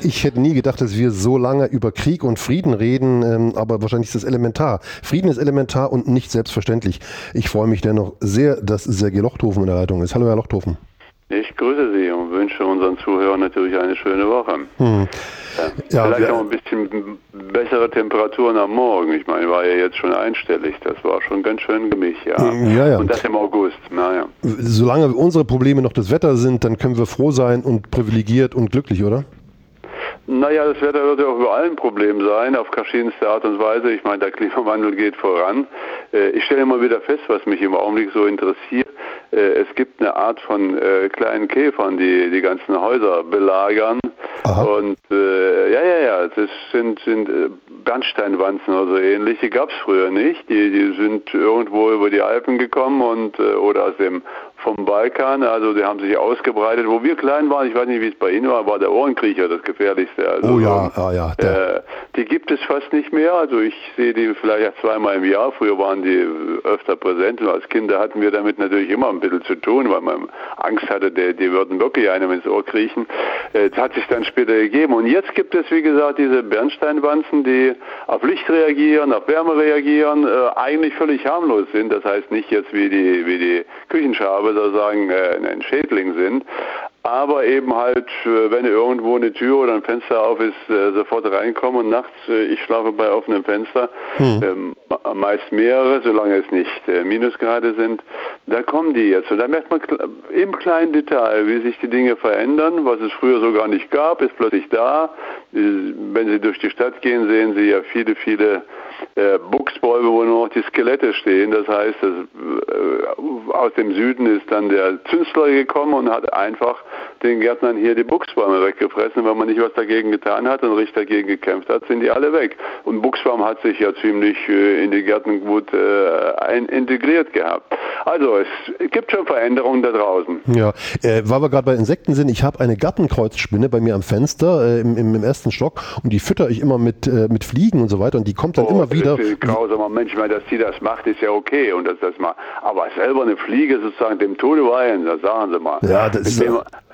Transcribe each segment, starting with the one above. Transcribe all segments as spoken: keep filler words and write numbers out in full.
ich hätte nie gedacht, dass wir so lange über Krieg und Frieden reden, ähm, aber wahrscheinlich ist das elementar. Frieden ist elementar und nicht selbstverständlich. Ich freue mich dennoch sehr, dass Sergej Lochthofen in der Leitung ist. Hallo, Herr Lochthofen. Ich grüße Sie und wünsche unseren Zuhörern natürlich eine schöne Woche. Hm. Ja, ja, vielleicht noch ein bisschen bessere Temperaturen am Morgen. Ich meine, war ja jetzt schon einstellig. Das war schon ganz schön gemischt, ja. Ja, ja. Und das im August, naja. Solange unsere Probleme noch das Wetter sind, dann können wir froh sein und privilegiert und glücklich, oder? Naja, das Wetter wird ja auch überall ein Problem sein, auf verschiedenste Art und Weise. Ich meine, der Klimawandel geht voran. Ich stelle immer wieder fest, was mich im Augenblick so interessiert. Es gibt eine Art von äh, kleinen Käfern, die die ganzen Häuser belagern. Aha. Und äh, ja, ja, ja, das sind, sind äh, Bernsteinwanzen oder so ähnlich. Die gab es früher nicht. Die, die sind irgendwo über die Alpen gekommen und äh, oder aus dem vom Balkan. Also die haben sich ausgebreitet. Wo wir klein waren, ich weiß nicht, wie es bei Ihnen war, war der Ohrenkriecher das Gefährlichste. Also, oh ja, ah, ja. Äh, die gibt es fast nicht mehr. Also ich sehe die vielleicht zweimal im Jahr. Früher waren die öfter präsent. Und als Kinder hatten wir damit natürlich immer ein bisschen zu tun, weil man Angst hatte, die, die würden wirklich einem ins Ohr kriechen. Äh, das hat sich dann später gegeben. Und jetzt gibt es, wie gesagt, diese Bernsteinwanzen, die auf Licht reagieren, auf Wärme reagieren, äh, eigentlich völlig harmlos sind. Das heißt nicht jetzt wie die, wie die Küchenschabe sozusagen äh, ein Schädling sind. Aber eben halt, wenn irgendwo eine Tür oder ein Fenster auf ist, sofort reinkommen und nachts, ich schlafe bei offenem Fenster, hm. meist mehrere, solange es nicht Minusgrade sind, da kommen die jetzt. Und da merkt man im kleinen Detail, wie sich die Dinge verändern, was es früher so gar nicht gab, ist plötzlich da. Wenn Sie durch die Stadt gehen, sehen Sie ja viele, viele äh, Buchsbäume, wo nur noch die Skelette stehen. Das heißt, das, äh, aus dem Süden ist dann der Zünsler gekommen und hat einfach den Gärtnern hier die Buchsbäume weggefressen. Wenn man nicht was dagegen getan hat und richtig dagegen gekämpft hat, sind die alle weg. Und Buchsbaum hat sich ja ziemlich äh, in die Gärten gut äh, ein, integriert gehabt. Also es gibt schon Veränderungen da draußen. Ja, äh, weil wir gerade bei Insekten sind, ich habe eine Gartenkreuzspinne bei mir am Fenster äh, im, im, im ersten Stock und die fütter ich immer mit, äh, mit Fliegen und so weiter und die kommt dann oh, immer wieder. Das ist ein grausamer Mensch, ich meine, dass sie das macht, ist ja okay und dass das mal, aber selber eine Fliege sozusagen dem Tode weihen, das sagen Sie mal. Ja, das ist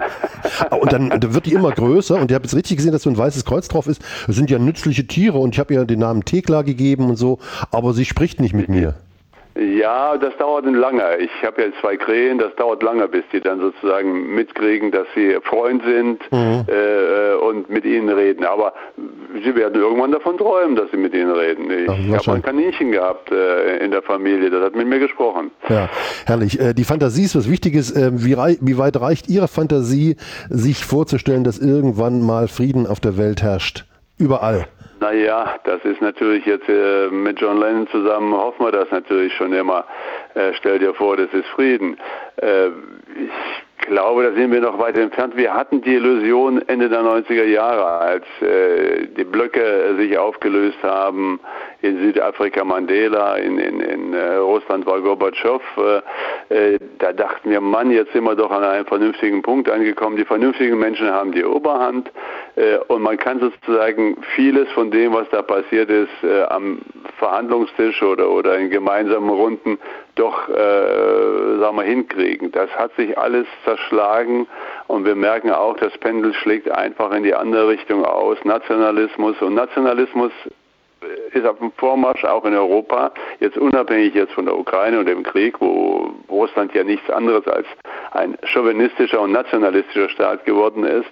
und dann, dann wird die immer größer und ich habe jetzt richtig gesehen, dass so ein weißes Kreuz drauf ist. Das sind ja nützliche Tiere und ich habe ihr den Namen Thekla gegeben und so, aber sie spricht nicht mit mir. Ja, das dauert lange. Ich habe ja zwei Krähen, das dauert lange, bis die dann sozusagen mitkriegen, dass sie Freund sind mhm. äh, und mit ihnen reden. Aber sie werden irgendwann davon träumen, dass sie mit ihnen reden. Ich ja, habe ein Kaninchen gehabt äh, in der Familie, das hat mit mir gesprochen. Ja, herrlich. Äh, die Fantasie ist was Wichtiges. Äh, wie, rei- wie weit reicht Ihre Fantasie, sich vorzustellen, dass irgendwann mal Frieden auf der Welt herrscht? Überall. Naja, das ist natürlich jetzt äh, mit John Lennon zusammen, hoffen wir das natürlich schon immer. Äh, stell dir vor, das ist Frieden. Äh, ich glaube, da sind wir noch weit entfernt. Wir hatten die Illusion Ende der neunziger Jahre, als äh, die Blöcke sich aufgelöst haben. In Südafrika Mandela, in, in, in äh, Russland war Gorbatschow. Äh, da dachten wir, Mann, jetzt sind wir doch an einem vernünftigen Punkt angekommen. Die vernünftigen Menschen haben die Oberhand äh, und man kann sozusagen vieles von dem, was da passiert ist, äh, am Verhandlungstisch oder, oder in gemeinsamen Runden doch, äh, sagen wir, hinkriegen. Das hat sich alles zerschlagen und wir merken auch, das Pendel schlägt einfach in die andere Richtung aus. Nationalismus und Nationalismus ist auf dem Vormarsch auch in Europa, jetzt unabhängig jetzt von der Ukraine und dem Krieg, wo Russland ja nichts anderes als ein chauvinistischer und nationalistischer Staat geworden ist.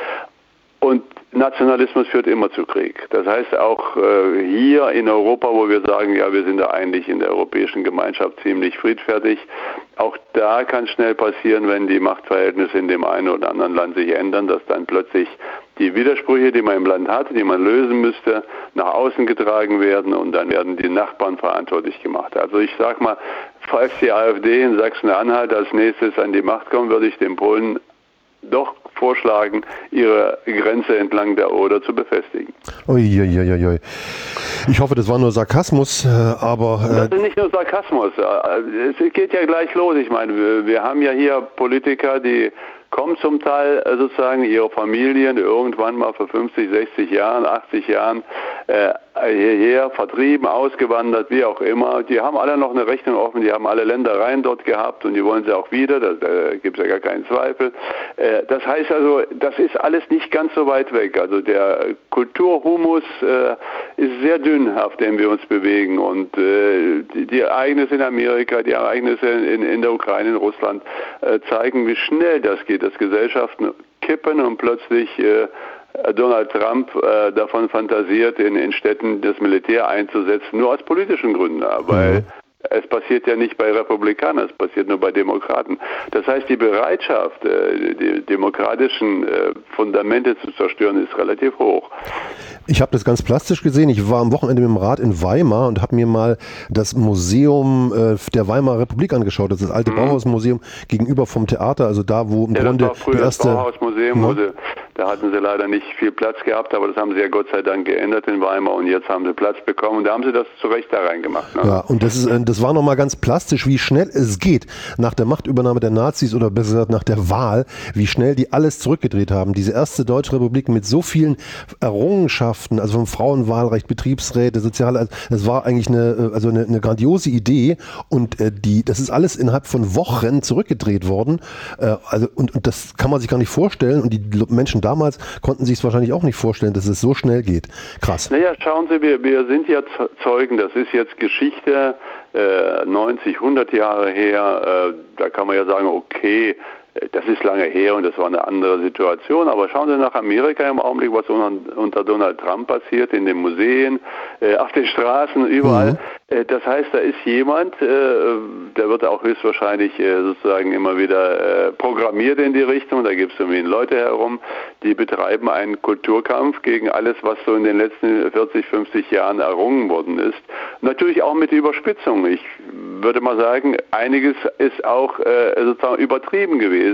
Und Nationalismus führt immer zu Krieg. Das heißt auch äh, hier in Europa, wo wir sagen, ja, wir sind da eigentlich in der europäischen Gemeinschaft ziemlich friedfertig, auch da kann schnell passieren, wenn die Machtverhältnisse in dem einen oder anderen Land sich ändern, dass dann plötzlich die Widersprüche, die man im Land hat, die man lösen müsste, nach außen getragen werden und dann werden die Nachbarn verantwortlich gemacht. Also ich sag mal, falls die AfD in Sachsen-Anhalt als nächstes an die Macht kommt, würde ich den Polen doch vorschlagen, ihre Grenze entlang der Oder zu befestigen. Uiuiuiui. Ich hoffe, das war nur Sarkasmus, aber... Äh das ist nicht nur Sarkasmus. Es geht ja gleich los. Ich meine, wir, wir haben ja hier Politiker, die kommen zum Teil äh, sozusagen ihre Familien irgendwann mal vor fünfzig, sechzig Jahren, achtzig Jahren äh, hierher, vertrieben, ausgewandert, wie auch immer. Die haben alle noch eine Rechnung offen, die haben alle Ländereien dort gehabt und die wollen sie auch wieder, da, da gibt es ja gar keinen Zweifel. Äh, das heißt also, das ist alles nicht ganz so weit weg. Also der Kulturhumus äh, ist sehr dünn, auf dem wir uns bewegen und äh, die, die Ereignisse in Amerika, die Ereignisse in, in der Ukraine, in Russland äh, zeigen, wie schnell das geht, dass Gesellschaften kippen und plötzlich äh, Donald Trump äh, davon fantasiert, in, in Städten das Militär einzusetzen, nur aus politischen Gründen, weil mhm. es passiert ja nicht bei Republikanern, es passiert nur bei Demokraten. Das heißt, die Bereitschaft, äh, die demokratischen äh, Fundamente zu zerstören, ist relativ hoch. Ich habe das ganz plastisch gesehen. Ich war am Wochenende mit dem Rat in Weimar und habe mir mal das Museum äh, der Weimarer Republik angeschaut. Das ist das alte mhm. Bauhausmuseum gegenüber vom Theater, also da, wo im ja, Grunde das war früher die erste... das Bauhausmuseum, ja. wo sie, da hatten sie leider nicht viel Platz gehabt, aber das haben sie ja Gott sei Dank geändert in Weimar und jetzt haben sie Platz bekommen und da haben sie das zu Recht da reingemacht. Ne? Ja, und das, ist, das war nochmal ganz plastisch, wie schnell es geht nach der Machtübernahme der Nazis oder besser gesagt nach der Wahl, wie schnell die alles zurückgedreht haben. Diese erste Deutsche Republik mit so vielen Errungenschaften, also vom Frauenwahlrecht, Betriebsräte, soziale, das war eigentlich eine, also eine, eine grandiose Idee und äh, die, das ist alles innerhalb von Wochen zurückgedreht worden. Äh, also und, und das kann man sich gar nicht vorstellen und die Menschen damals konnten sich es wahrscheinlich auch nicht vorstellen, dass es so schnell geht. Krass. Naja, schauen Sie, wir, wir sind ja Zeugen, das ist jetzt Geschichte, äh, neunzig, hundert Jahre her, äh, da kann man ja sagen, okay, das ist lange her und das war eine andere Situation, aber schauen Sie nach Amerika im Augenblick, was unter Donald Trump passiert, in den Museen, äh, auf den Straßen, überall. Mhm. Äh, das heißt, da ist jemand, äh, der wird auch höchstwahrscheinlich äh, sozusagen immer wieder äh, programmiert in die Richtung, da gibt es irgendwie Leute herum, die betreiben einen Kulturkampf gegen alles, was so in den letzten vierzig, fünfzig Jahren errungen worden ist. Natürlich auch mit Überspitzung. Ich würde mal sagen, einiges ist auch äh, sozusagen übertrieben gewesen.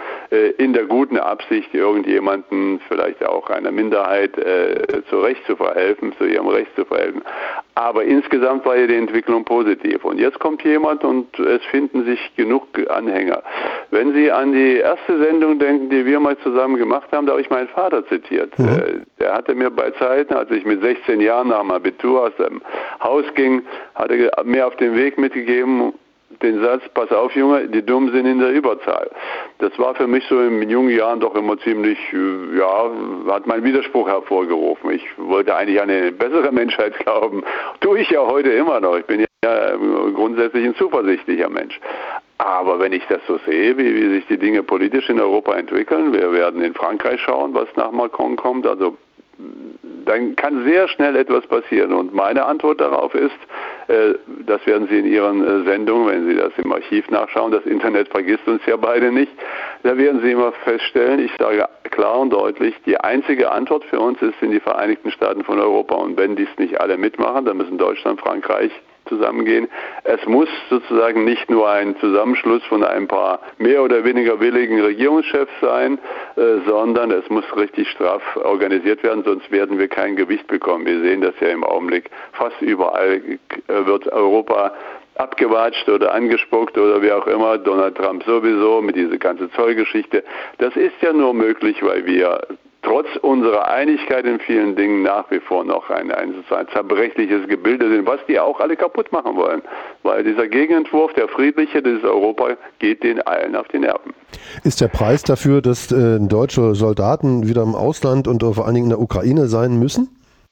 In der guten Absicht, irgendjemanden, vielleicht auch einer Minderheit, äh, zu Recht zu verhelfen, zu ihrem Recht zu verhelfen. Aber insgesamt war ja die Entwicklung positiv. Und jetzt kommt jemand und es finden sich genug Anhänger. Wenn Sie an die erste Sendung denken, die wir mal zusammen gemacht haben, da habe ich meinen Vater zitiert. Mhm. Äh, der hatte mir bei Zeiten, als ich mit sechzehn Jahren nach dem Abitur aus dem Haus ging, hatte mir auf den Weg mitgegeben, den Satz, pass auf Junge, die Dummen sind in der Überzahl. Das war für mich so in jungen Jahren doch immer ziemlich, ja, hat meinen Widerspruch hervorgerufen. Ich wollte eigentlich an eine bessere Menschheit glauben. Tue ich ja heute immer noch. Ich bin ja grundsätzlich ein zuversichtlicher Mensch. Aber wenn ich das so sehe, wie, wie sich die Dinge politisch in Europa entwickeln, wir werden in Frankreich schauen, was nach Macron kommt, also dann kann sehr schnell etwas passieren. Und meine Antwort darauf ist, äh, das werden Sie in Ihren äh, Sendungen, wenn Sie das im Archiv nachschauen, das Internet vergisst uns ja beide nicht, da werden Sie immer feststellen, ich sage klar und deutlich, die einzige Antwort für uns ist in die Vereinigten Staaten von Europa. Und wenn dies nicht alle mitmachen, dann müssen Deutschland, Frankreich zusammengehen. Es muss sozusagen nicht nur ein Zusammenschluss von ein paar mehr oder weniger willigen Regierungschefs sein, äh, sondern es muss richtig straff organisiert werden, sonst werden wir kein Gewicht bekommen. Wir sehen das ja im Augenblick. Fast überall äh, wird Europa abgewatscht oder angespuckt oder wie auch immer, Donald Trump sowieso mit dieser ganzen Zollgeschichte. Das ist ja nur möglich, weil wir trotz unserer Einigkeit in vielen Dingen nach wie vor noch ein, ein, ein zerbrechliches Gebilde sind, was die auch alle kaputt machen wollen. Weil dieser Gegenentwurf, der friedliche, dieses Europa, geht den allen auf die Nerven. Ist der Preis dafür, dass äh, deutsche Soldaten wieder im Ausland und vor allen Dingen in der Ukraine sein müssen?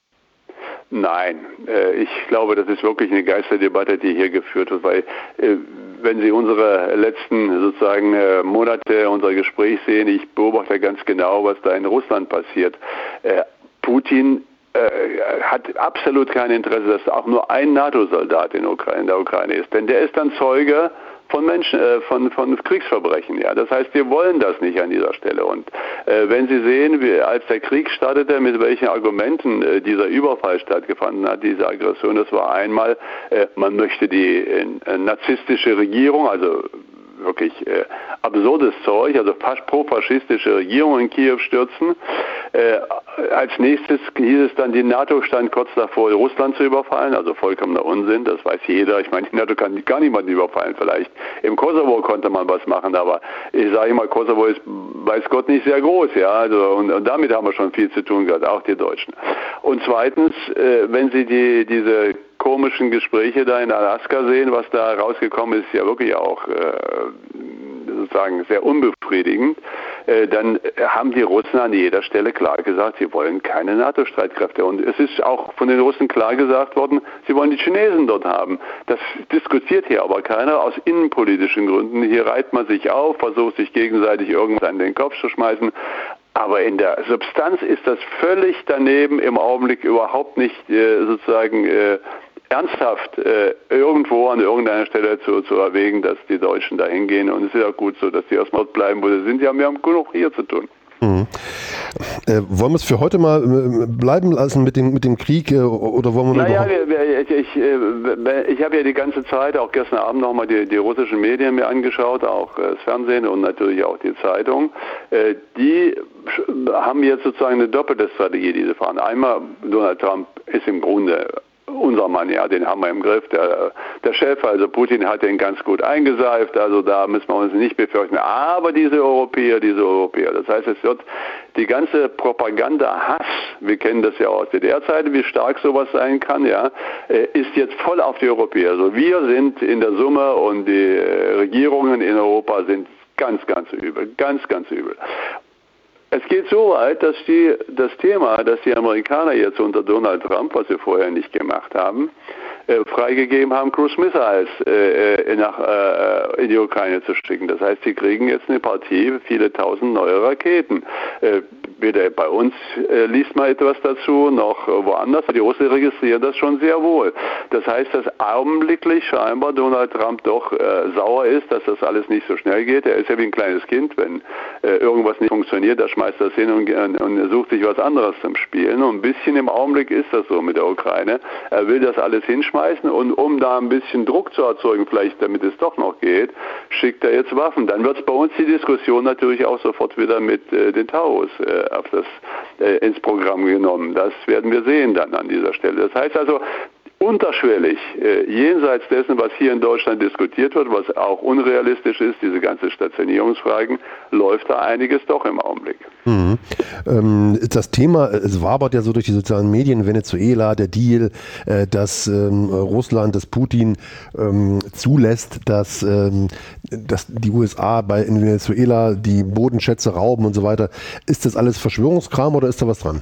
Nein, äh, ich glaube, das ist wirklich eine Geisterdebatte, die hier geführt wird, weil äh, wenn Sie unsere letzten sozusagen äh, Monate, unser Gespräch sehen, ich beobachte ganz genau, was da in Russland passiert. Äh, Putin äh, hat absolut kein Interesse, dass auch nur ein NATO-Soldat in, Ukra- in der Ukraine ist, denn der ist dann Zeuge von Menschen, äh, von, von Kriegsverbrechen. Ja, das heißt, wir wollen das nicht an dieser Stelle. Und äh, wenn Sie sehen, wie, als der Krieg startete, mit welchen Argumenten äh, dieser Überfall stattgefunden hat, diese Aggression, das war einmal, äh, man möchte die äh, narzisstische Regierung, also wirklich äh, absurdes Zeug, also fast pro-faschistische Regierung in Kiew stürzen. Äh, als nächstes hieß es dann, die NATO stand kurz davor, Russland zu überfallen, also vollkommener Unsinn, das weiß jeder. Ich meine, die NATO kann gar niemanden überfallen vielleicht. Im Kosovo konnte man was machen, aber ich sage immer, Kosovo ist, weiß Gott, nicht sehr groß, ja, also und, und damit haben wir schon viel zu tun gehabt, auch die Deutschen. Und zweitens, äh, wenn Sie die diese komischen Gespräche da in Alaska sehen, was da rausgekommen ist, ja wirklich auch äh, sozusagen sehr unbefriedigend, äh, dann haben die Russen an jeder Stelle klar gesagt, sie wollen keine NATO-Streitkräfte. Und es ist auch von den Russen klar gesagt worden, sie wollen die Chinesen dort haben. Das diskutiert hier aber keiner aus innenpolitischen Gründen. Hier reiht man sich auf, versucht sich gegenseitig irgendwas an den Kopf zu schmeißen. Aber in der Substanz ist das völlig daneben, im Augenblick überhaupt nicht äh, sozusagen äh, ernsthaft äh, irgendwo an irgendeiner Stelle zu, zu erwägen, dass die Deutschen da hingehen. Und es ist auch gut so, dass die erstmal bleiben, wo sie sind. Ja, wir haben genug hier zu tun. Mhm. Äh, wollen wir es für heute mal äh, bleiben lassen mit dem, mit dem Krieg äh, oder wollen wir Naja, wir, wir, ich, ich, ich habe ja die ganze Zeit, auch gestern Abend nochmal die, die russischen Medien mir angeschaut, auch äh, das Fernsehen und natürlich auch die Zeitung. Äh, die haben jetzt sozusagen eine doppelte Strategie, die sie fahren. Einmal, Donald Trump ist im Grunde unser Mann, ja, den haben wir im Griff. Der, der Chef, also Putin, hat den ganz gut eingeseift, also da müssen wir uns nicht befürchten. Aber diese Europäer, diese Europäer, das heißt, es wird die ganze Propaganda-Hass, wir kennen das ja aus der D D-Zeiten, wie stark sowas sein kann, ja, ist jetzt voll auf die Europäer. Also wir sind in der Summe und die Regierungen in Europa sind ganz, ganz übel, ganz, ganz übel. Es geht so weit, dass die, das Thema, dass die Amerikaner jetzt unter Donald Trump, was sie vorher nicht gemacht haben, äh, freigegeben haben, Cruise Missiles äh, nach, äh, in die Ukraine zu schicken. Das heißt, sie kriegen jetzt eine Partie, viele tausend neue Raketen. Äh, weder bei uns äh, liest man etwas dazu, noch äh, woanders. Die Russen registrieren das schon sehr wohl. Das heißt, dass augenblicklich scheinbar Donald Trump doch äh, sauer ist, dass das alles nicht so schnell geht. Er ist ja wie ein kleines Kind, wenn äh, irgendwas nicht funktioniert, da schmeißt er das hin und, und sucht sich was anderes zum Spielen. Und ein bisschen im Augenblick ist das so mit der Ukraine. Er will das alles hinschmeißen und um da ein bisschen Druck zu erzeugen, vielleicht damit es doch noch geht, schickt er jetzt Waffen. Dann wird es bei uns die Diskussion natürlich auch sofort wieder mit äh, den Taurus äh, auf das, äh, ins Programm genommen. Das werden wir sehen dann an dieser Stelle. Das heißt also, unterschwellig, äh, jenseits dessen, was hier in Deutschland diskutiert wird, was auch unrealistisch ist, diese ganze Stationierungsfragen, läuft da einiges doch im Augenblick. Mhm. Ähm, das Thema, es wabert ja so durch die sozialen Medien, Venezuela, der Deal, äh, dass ähm, Russland, dass Putin ähm, zulässt, dass, ähm, dass die U S A bei in Venezuela die Bodenschätze rauben und so weiter. Ist das alles Verschwörungskram oder ist da was dran?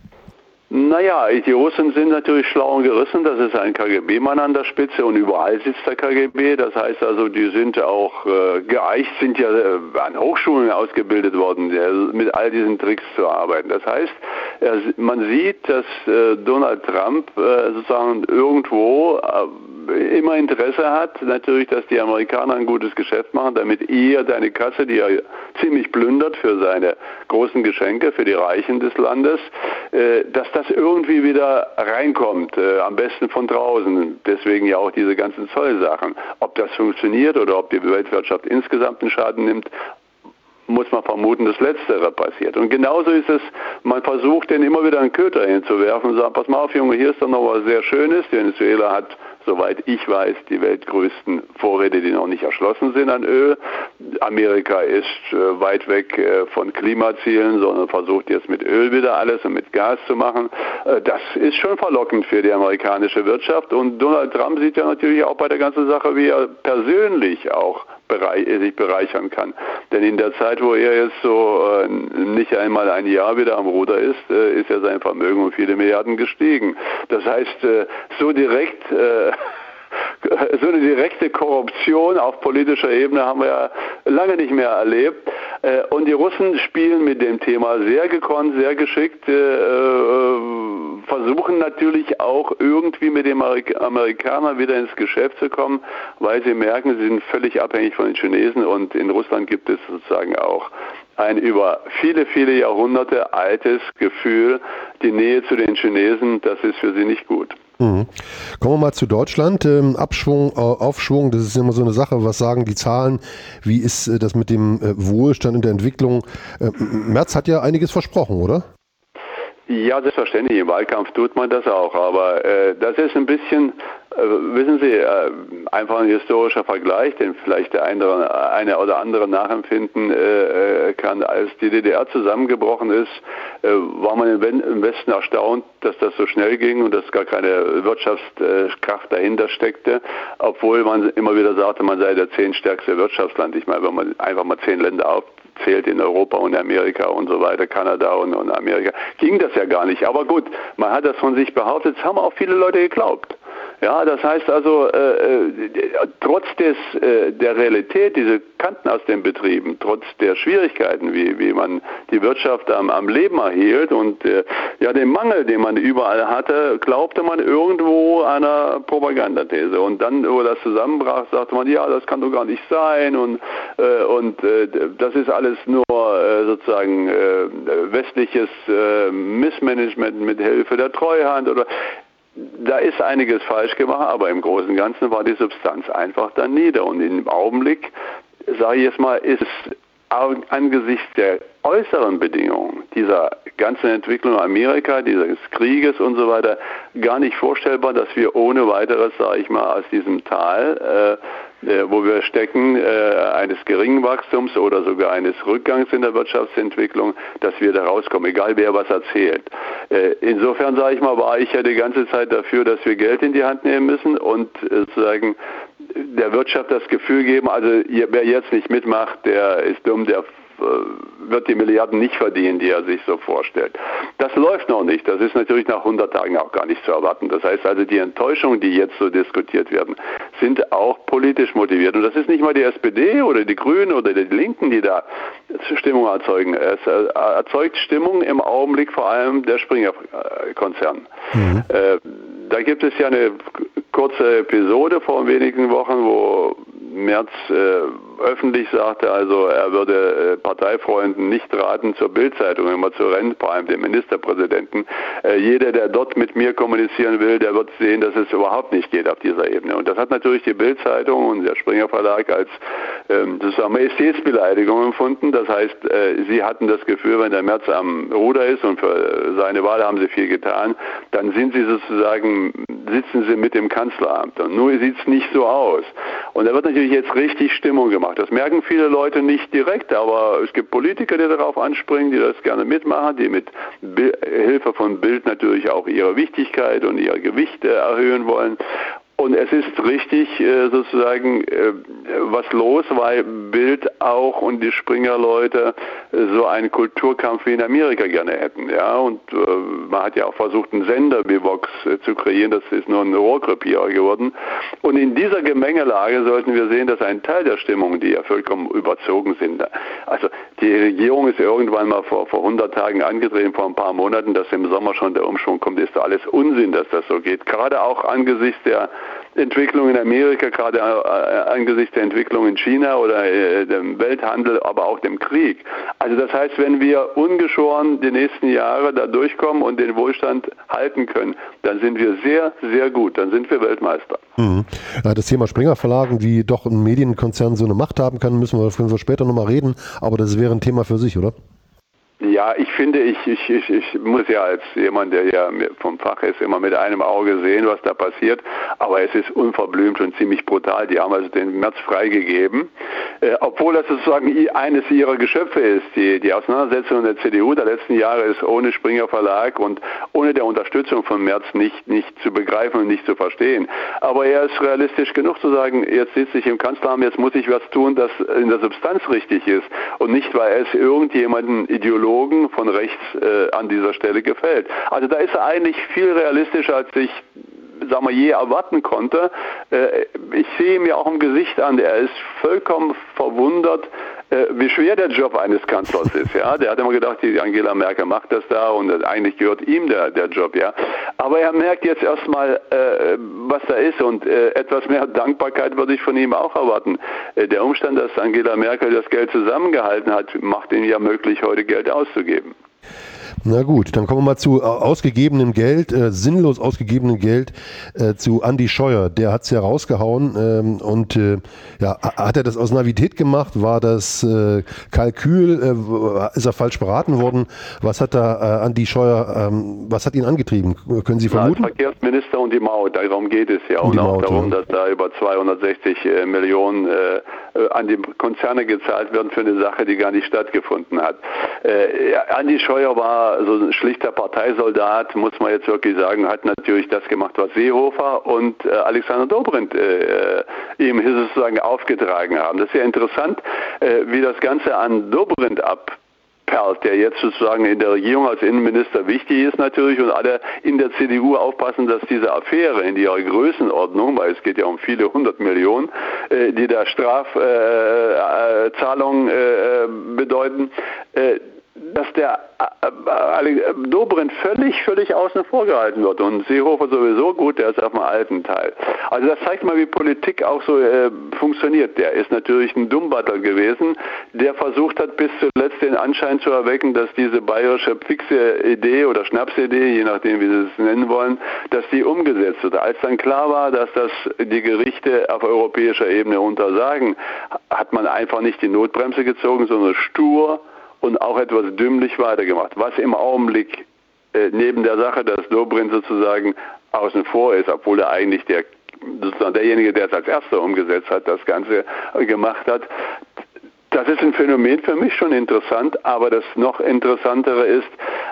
Naja, die Russen sind natürlich schlau und gerissen, das ist ein K G B-Mann an der Spitze und überall sitzt der K G B, das heißt also, die sind auch äh, geeicht, sind ja äh, an Hochschulen ausgebildet worden, äh, mit all diesen Tricks zu arbeiten. Das heißt, äh, man sieht, dass äh, Donald Trump äh, sozusagen irgendwo äh, immer Interesse hat, natürlich, dass die Amerikaner ein gutes Geschäft machen, damit er seine Kasse, die er ziemlich plündert für seine großen Geschenke, für die Reichen des Landes, äh, dass das irgendwie wieder reinkommt, äh, am besten von draußen. Deswegen ja auch diese ganzen Zollsachen. Ob das funktioniert oder ob die Weltwirtschaft insgesamt einen Schaden nimmt, muss man vermuten, das Letztere passiert. Und genauso ist es, man versucht, den immer wieder einen Köter hinzuwerfen und sagt, pass mal auf, Junge, hier ist doch noch was sehr Schönes. Venezuela hat, soweit ich weiß, die weltgrößten Vorräte, die noch nicht erschlossen sind an Öl. Amerika ist äh, weit weg äh, von Klimazielen, sondern versucht jetzt mit Öl wieder alles und mit Gas zu machen. Äh, das ist schon verlockend für die amerikanische Wirtschaft. Und Donald Trump sieht ja natürlich auch bei der ganzen Sache, wie er persönlich auch Bereich, sich bereichern kann. Denn in der Zeit, wo er jetzt so äh, nicht einmal ein Jahr wieder am Ruder ist, äh, ist ja sein Vermögen um viele Milliarden gestiegen. Das heißt, äh, so direkt äh, so eine direkte Korruption auf politischer Ebene haben wir ja lange nicht mehr erlebt. Und die Russen spielen mit dem Thema sehr gekonnt, sehr geschickt, versuchen natürlich auch irgendwie mit den Amerikanern wieder ins Geschäft zu kommen, weil sie merken, sie sind völlig abhängig von den Chinesen und in Russland gibt es sozusagen auch ein über viele, viele Jahrhunderte altes Gefühl, die Nähe zu den Chinesen, das ist für sie nicht gut. Mhm. Kommen wir mal zu Deutschland. Ähm, Abschwung, äh, Aufschwung, das ist immer so eine Sache. Was sagen die Zahlen? Wie ist äh, das mit dem äh, Wohlstand in der Entwicklung? Äh, Merz hat ja einiges versprochen, oder? Ja, selbstverständlich. Im Wahlkampf tut man das auch. Aber äh, das ist ein bisschen, äh, wissen Sie, äh, einfach ein historischer Vergleich, den vielleicht der eine, eine oder andere nachempfinden äh, kann. Als die D D R zusammengebrochen ist, äh, war man im Westen erstaunt, dass das so schnell ging und dass gar keine Wirtschaftskraft dahinter steckte, obwohl man immer wieder sagte, man sei der zehntstärkste Wirtschaftsland. Ich meine, wenn man einfach mal zehn Länder auf zählt in Europa und Amerika und so weiter, Kanada und, und Amerika, ging das ja gar nicht. Aber gut, man hat das von sich behauptet, das haben auch viele Leute geglaubt. Ja, das heißt also, äh, äh, trotz des, äh, der Realität, diese kannten aus den Betrieben, trotz der Schwierigkeiten, wie, wie man die Wirtschaft am, am Leben erhielt und äh, ja, den Mangel, den man überall hatte, glaubte man irgendwo einer Propagandathese. Und dann, wo das zusammenbrach, sagte man, ja, das kann doch gar nicht sein und, äh, und äh, das ist alles nur äh, sozusagen äh, westliches äh, Missmanagement mit Hilfe der Treuhand oder da ist einiges falsch gemacht, aber im Großen und Ganzen war die Substanz einfach dann nieder. Und im Augenblick, sage ich jetzt mal, ist es angesichts der äußeren Bedingungen dieser ganzen Entwicklung in Amerika, dieses Krieges und so weiter, gar nicht vorstellbar, dass wir ohne weiteres, sage ich mal, aus diesem Tal, äh, äh, wo wir stecken, äh, eines geringen Wachstums oder sogar eines Rückgangs in der Wirtschaftsentwicklung, dass wir da rauskommen, egal wer was erzählt. Äh, insofern, sage ich mal, war ich ja die ganze Zeit dafür, dass wir Geld in die Hand nehmen müssen und äh, sozusagen der Wirtschaft das Gefühl geben, also wer jetzt nicht mitmacht, der ist dumm, der wird die Milliarden nicht verdienen, die er sich so vorstellt. Das läuft noch nicht. Das ist natürlich nach hundert Tagen auch gar nicht zu erwarten. Das heißt also, die Enttäuschungen, die jetzt so diskutiert werden, sind auch politisch motiviert. Und das ist nicht mal die S P D oder die Grünen oder die Linken, die da Stimmung erzeugen. Es erzeugt Stimmung im Augenblick vor allem der Springer-Konzern. Mhm. Äh, da gibt es ja eine kurze Episode vor wenigen Wochen, wo Merz äh, öffentlich sagte, also er würde äh, Parteifreunden nicht raten, zur Bild-Zeitung immer zu rennen, vor allem dem Ministerpräsidenten. Äh, jeder, der dort mit mir kommunizieren will, der wird sehen, dass es überhaupt nicht geht auf dieser Ebene. Und das hat natürlich die Bild-Zeitung und der Springer Verlag als ähm, sozusagen Majestätsbeleidigung empfunden. Das heißt, äh, sie hatten das Gefühl, wenn der Merz am Ruder ist und für seine Wahl haben sie viel getan, dann sind sie sozusagen, sitzen sie mit dem Kanzleramt. Und nur sieht es nicht so aus. Und da wird natürlich jetzt richtig Stimmung gemacht. Das merken viele Leute nicht direkt, aber es gibt Politiker, die darauf anspringen, die das gerne mitmachen, die mit Hilfe von Bild natürlich auch ihre Wichtigkeit und ihr Gewicht erhöhen wollen. Und es ist richtig sozusagen was los, weil Bild auch und die Springer-Leute so einen Kulturkampf wie in Amerika gerne hätten. Ja, und man hat ja auch versucht, einen Sender wie Vox zu kreieren. Das ist nur ein Rohrkrepierer geworden. Und in dieser Gemengelage sollten wir sehen, dass ein Teil der Stimmung, die ja vollkommen überzogen sind. Also die Regierung ist irgendwann mal vor, vor hundert Tagen angetreten, vor ein paar Monaten, dass im Sommer schon der Umschwung kommt, ist alles Unsinn, dass das so geht. Gerade auch angesichts der Entwicklung in Amerika, gerade äh, angesichts der Entwicklung in China oder äh, dem Welthandel, aber auch dem Krieg. Also das heißt, wenn wir ungeschoren die nächsten Jahre da durchkommen und den Wohlstand halten können, dann sind wir sehr, sehr gut. Dann sind wir Weltmeister. Mhm. Das Thema Springer Verlagen, wie doch ein Medienkonzern so eine Macht haben kann, müssen wir, können wir später nochmal reden. Aber das wäre ein Thema für sich, oder? Ja, ich finde, ich, ich, ich, ich muss ja als jemand, der ja vom Fach ist, immer mit einem Auge sehen, was da passiert. Aber es ist unverblümt und ziemlich brutal. Die haben also den Merz freigegeben, äh, obwohl das sozusagen eines ihrer Geschöpfe ist. Die, die Auseinandersetzung der C D U der letzten Jahre ist ohne Springer Verlag und ohne der Unterstützung von Merz nicht, nicht zu begreifen und nicht zu verstehen. Aber er ist realistisch genug zu sagen, jetzt sitze ich im Kanzleramt, jetzt muss ich was tun, das in der Substanz richtig ist. Und nicht, weil es irgendjemanden Ideologen von rechts äh, an dieser Stelle gefällt. Also da ist er eigentlich viel realistischer, als ich sagen wir, je erwarten konnte. Äh, ich sehe ihm ja auch im Gesicht an, er ist vollkommen verwundert, äh, wie schwer der Job eines Kanzlers ist. Ja? Der hat immer gedacht, die Angela Merkel macht das da und äh, eigentlich gehört ihm der, der Job. Ja? Aber er merkt jetzt erstmal, äh, was da ist und äh, etwas mehr Dankbarkeit würde ich von ihm auch erwarten. Äh, der Umstand, dass Angela Merkel das Geld zusammengehalten hat, macht ihm ja möglich, heute Geld auszugeben. Na gut, dann kommen wir mal zu äh, ausgegebenem Geld, äh, sinnlos ausgegebenem Geld, äh, zu Andi Scheuer. Der hat es ja rausgehauen ähm, und äh, ja, hat er das aus Naivität gemacht? War das äh, Kalkül? Äh, ist er falsch beraten worden? Was hat da äh, Andi Scheuer, ähm, was hat ihn angetrieben? Können Sie vermuten? Ja, als Verkehrsminister und die Maut, darum geht es ja. Um und auch Maut, darum, ja. dass da über zweihundertsechzig äh, Millionen äh, an die Konzerne gezahlt werden für eine Sache, die gar nicht stattgefunden hat. Äh, ja, Andi Scheuer war so ein schlichter Parteisoldat, muss man jetzt wirklich sagen, hat natürlich das gemacht, was Seehofer und äh, Alexander Dobrindt äh, ihm sozusagen aufgetragen haben. Das ist ja interessant, äh, wie das Ganze an Dobrindt ab Perlt, der jetzt sozusagen in der Regierung als Innenminister wichtig ist natürlich und alle in der C D U aufpassen, dass diese Affäre in ihrer Größenordnung, weil es geht ja um viele hundert Millionen, äh, die da Strafzahlungen äh, äh, bedeuten, äh, dass der äh, Dobrindt völlig, völlig außen vor gehalten wird und Seehofer sowieso, gut, der ist auf dem alten Teil. Also das zeigt mal, wie Politik auch so äh, funktioniert. Der ist natürlich ein Dummbattel gewesen, der versucht hat, bis zuletzt den Anschein zu erwecken, dass diese bayerische fixe Idee oder Schnapsidee, je nachdem, wie sie es nennen wollen, dass die umgesetzt wird. Als dann klar war, dass das die Gerichte auf europäischer Ebene untersagen, hat man einfach nicht die Notbremse gezogen, sondern stur und auch etwas dümmlich weitergemacht. Was im Augenblick äh, neben der Sache, dass Dobrindt sozusagen außen vor ist, obwohl er eigentlich der, sozusagen derjenige, der es als erster umgesetzt hat, das Ganze äh, gemacht hat. Das ist ein Phänomen für mich schon interessant, aber das noch interessantere ist,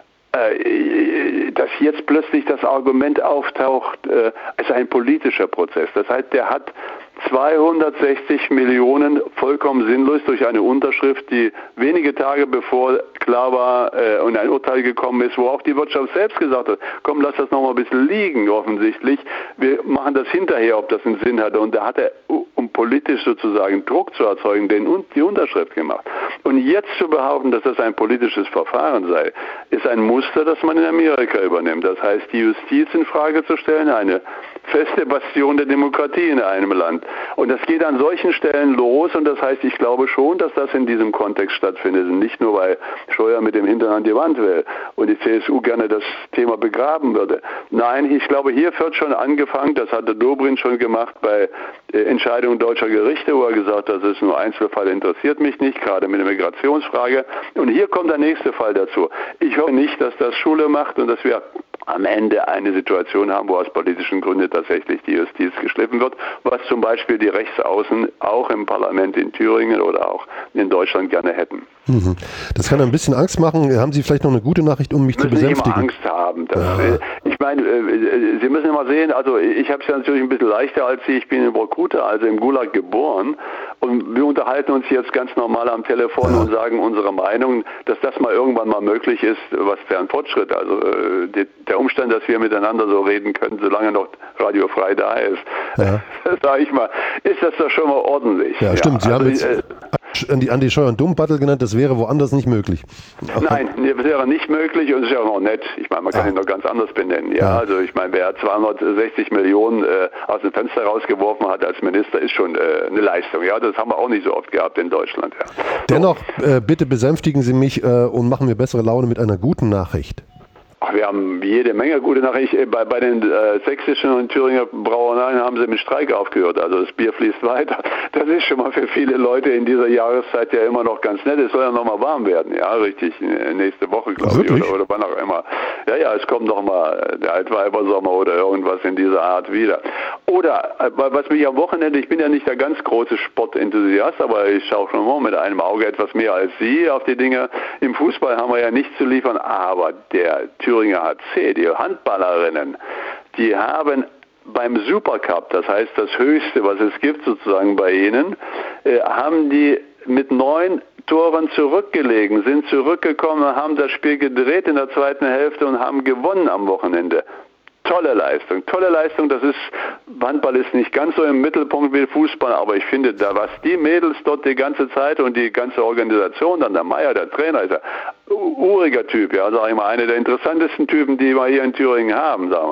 äh, dass jetzt plötzlich das Argument auftaucht, äh, es ist ein politischer Prozess. Das heißt, der hat zweihundertsechzig Millionen vollkommen sinnlos durch eine Unterschrift, die wenige Tage bevor klar war äh, und ein Urteil gekommen ist, wo auch die Wirtschaft selbst gesagt hat, komm, lass das noch mal ein bisschen liegen offensichtlich, wir machen das hinterher, ob das einen Sinn hatte. Und da hat er, um politisch sozusagen Druck zu erzeugen, den, die Unterschrift gemacht. Und jetzt zu behaupten, dass das ein politisches Verfahren sei, ist ein Muster, das man in Amerika übernimmt. Das heißt, die Justiz in Frage zu stellen, eine feste Bastion der Demokratie in einem Land. Und das geht an solchen Stellen los und das heißt, ich glaube schon, dass das in diesem Kontext stattfindet und nicht nur, weil Scheuer mit dem Hintern an die Wand will und die C S U gerne das Thema begraben würde. Nein, ich glaube, hier wird schon angefangen, das hatte Dobrindt schon gemacht bei äh, Entscheidungen deutscher Gerichte, wo er gesagt hat, das ist nur Einzelfall, interessiert mich nicht, gerade mit der Migrationsfrage. Und hier kommt der nächste Fall dazu. Ich hoffe nicht, dass das Schule macht und dass wir am Ende eine Situation haben, wo aus politischen Gründen tatsächlich die Justiz geschliffen wird, was zum Beispiel die Rechtsaußen auch im Parlament in Thüringen oder auch in Deutschland gerne hätten. Mhm. Das kann ein bisschen Angst machen. Haben Sie vielleicht noch eine gute Nachricht, um mich zu besänftigen? Sie müssen immer Angst haben. Das, ja. Ich meine, Sie müssen immer sehen, also ich habe es ja natürlich ein bisschen leichter als Sie. Ich bin in Vorkuta, also im Gulag geboren. Und wir unterhalten uns jetzt ganz normal am Telefon ja. und sagen unsere Meinung, dass das mal irgendwann mal möglich ist, was für ein Fortschritt. Also die, der Umstand, dass wir miteinander so reden können, solange noch Radio frei da ist, ja. sage ich mal, ist das doch schon mal ordentlich. Ja, stimmt. Ja, Sie also, haben jetzt äh, Andi Scheuer einen Dummbattel genannt, das wäre woanders nicht möglich. Nein, das wäre nicht möglich und es ist ja auch noch nett. Ich meine, man kann ja. ihn doch ganz anders benennen. Ja, ja. Also ich meine, wer zweihundertsechzig Millionen äh, aus dem Fenster rausgeworfen hat als Minister, ist schon äh, eine Leistung. Ja, das haben wir auch nicht so oft gehabt in Deutschland. Ja. Dennoch, äh, bitte besänftigen Sie mich äh, und machen mir bessere Laune mit einer guten Nachricht. Ach, wir haben jede Menge gute Nachrichten. Bei, bei den äh, sächsischen und Thüringer Brauereien haben sie mit Streik aufgehört. Also das Bier fließt weiter. Das ist schon mal für viele Leute in dieser Jahreszeit ja immer noch ganz nett. Es soll ja noch mal warm werden. Ja, richtig. Nächste Woche, glaube ich. Oder, oder wann auch immer. Ja, ja, es kommt noch mal der Altweibersommer oder irgendwas in dieser Art wieder. Oder, was mich am Wochenende, ich bin ja nicht der ganz große Sportenthusiast, aber ich schaue schon mal mit einem Auge etwas mehr als Sie auf die Dinge. Im Fußball haben wir ja nichts zu liefern, aber der Thüringer H C, die Handballerinnen, die haben beim Supercup, das heißt das Höchste, was es gibt sozusagen bei ihnen, äh, haben die mit neun Toren zurückgelegen, sind zurückgekommen, haben das Spiel gedreht in der zweiten Hälfte und haben gewonnen am Wochenende. Tolle Leistung, tolle Leistung, das ist, Handball ist nicht ganz so im Mittelpunkt wie Fußball, aber ich finde, da was die Mädels dort die ganze Zeit und die ganze Organisation, dann der Meier, der Trainer, ist ein uriger Typ, ja, sag ich mal, einer der interessantesten Typen, die wir hier in Thüringen haben, sagen wir.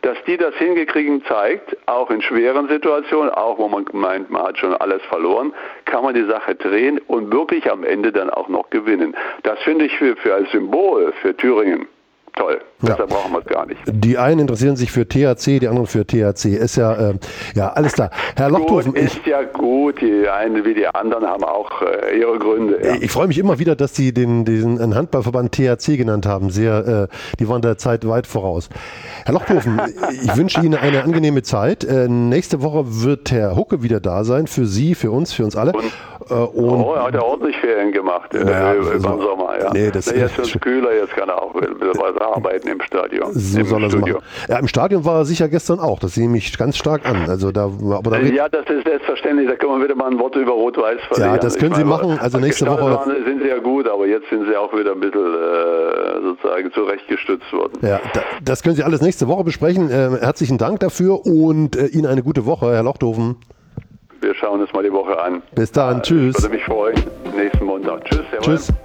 dass die das hingekriegen, zeigt, auch in schweren Situationen, auch wo man meint, man hat schon alles verloren, kann man die Sache drehen und wirklich am Ende dann auch noch gewinnen. Das finde ich für, für als Symbol für Thüringen toll. Ja. Deshalb brauchen wir es gar nicht. Die einen interessieren sich für T H C, die anderen für T H C. Ist ja, äh, ja alles klar. Herr Lochthofen. Gut, ist ja gut. Die einen wie die anderen haben auch äh, ihre Gründe. Ja. Ich freue mich immer wieder, dass Sie den, diesen Handballverband T H C genannt haben. Sehr, äh, die waren der Zeit weit voraus. Herr Lochthofen, ich wünsche Ihnen eine angenehme Zeit. Äh, nächste Woche wird Herr Hucke wieder da sein. Für Sie, für uns, für uns alle. Und, äh, und oh, er hat ja ordentlich Ferien gemacht äh, ja, über also, den Sommer. Ja. Nee, das Na, jetzt ist es kühler, jetzt kann er auch ein bisschen weiter arbeiten im Stadion. So im soll er es Studio. machen. Ja, im Stadion war er sicher gestern auch. Das sehe mich ganz stark an. Also da, aber da Ja, das ist selbstverständlich. Da können wir wieder mal ein Wort über Rot-Weiß verlieren. Ja, das können ich Sie meine, machen. Also nächste Woche waren, sind sie ja gut, aber jetzt sind sie auch wieder ein bisschen äh, sozusagen zurechtgestützt worden. Ja, da, das können Sie alles nächste Woche besprechen. Ähm, herzlichen Dank dafür und äh, Ihnen eine gute Woche, Herr Lochthofen. Wir schauen uns mal die Woche an. Bis dann. Tschüss. Ich würde mich freuen. Nächsten Montag. Tschüss. Tschüss.